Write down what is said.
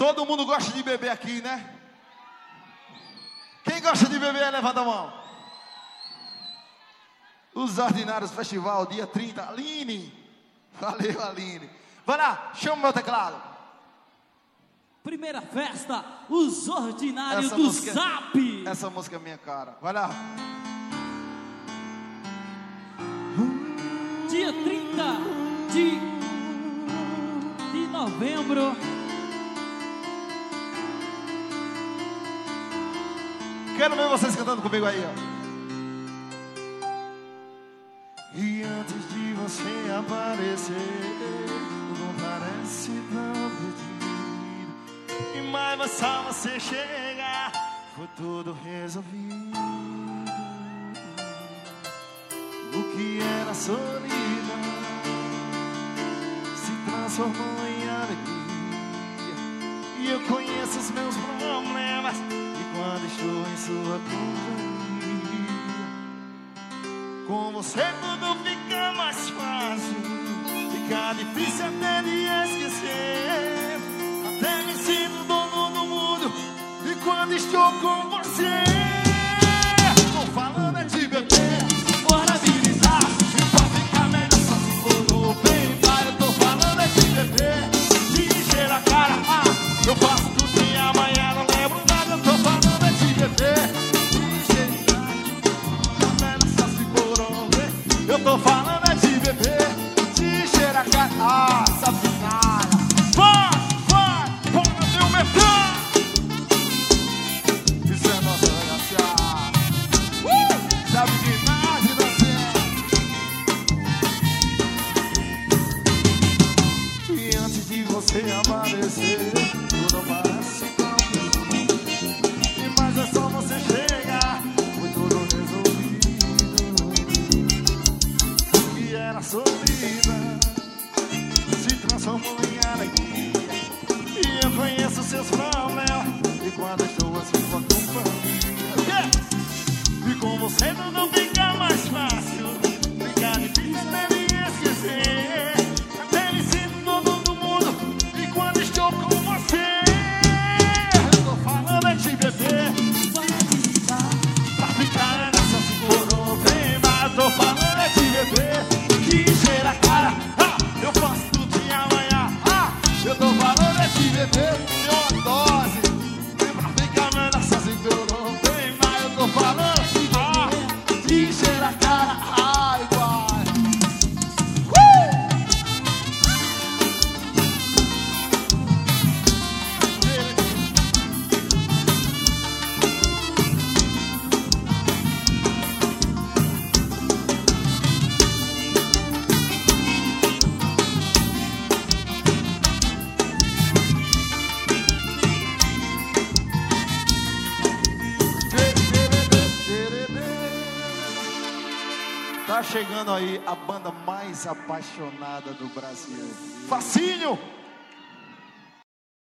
Todo mundo gosta de beber aqui, né? Quem gosta de beber, levanta a mão. Os Ordinários Festival, dia 30. Aline. Valeu, Aline. Vai lá, chama o meu teclado. Primeira festa, Os Ordinários do Zap. Essa música é minha cara. Vai lá. Dia 30 de novembro. Quero ver vocês cantando comigo aí, ó. E antes de você aparecer, não parece tão perdido. E mais só você chegar, foi tudo resolvido. O que era solidão se transformou em alegria. E eu conheço os meus problemas, e quando estou em sua companhia, com você tudo fica mais fácil. Fica difícil até de esquecer. Até me sinto dono do mundo, e quando estou com você, tô falando é de beber. Bora virizar, e pra ficar melhor só se for no bem. Eu tô falando é de beber, de encher a cara. Eu faço tudo e amanhã não lembro nada. Eu tô falando é de beber, de encher a melhor só se for no bem. Eu tô falando é de beber, de encher a cara. Safinada. Vai, bora meu metrô. Isso é nossa graça. Sabe de nada, e antes de você aparecer, tudo parece tão bem. E mais é só você chegar, foi tudo resolvido. O que era solidão se transformou em alegria. E eu conheço seus problemas, e quando estou assim com a companhia, e com você tudo fica mais fácil. Fica difícil de me esquecer. Até me sinto dono do mundo, e quando estou com você, eu tô falando é de beber. Pra ficar nessa segura o tema. Eu tô falando é de beber, de encher a cara. Eu faço tudo em amanhã. Eu tô falando é de beber, deu uma dose. E pra ficar melhor sozinho eu não tenho mais. Eu tô falando de encher a cara. Igual. Tá chegando aí a banda mais apaixonada do Brasil. Facinho!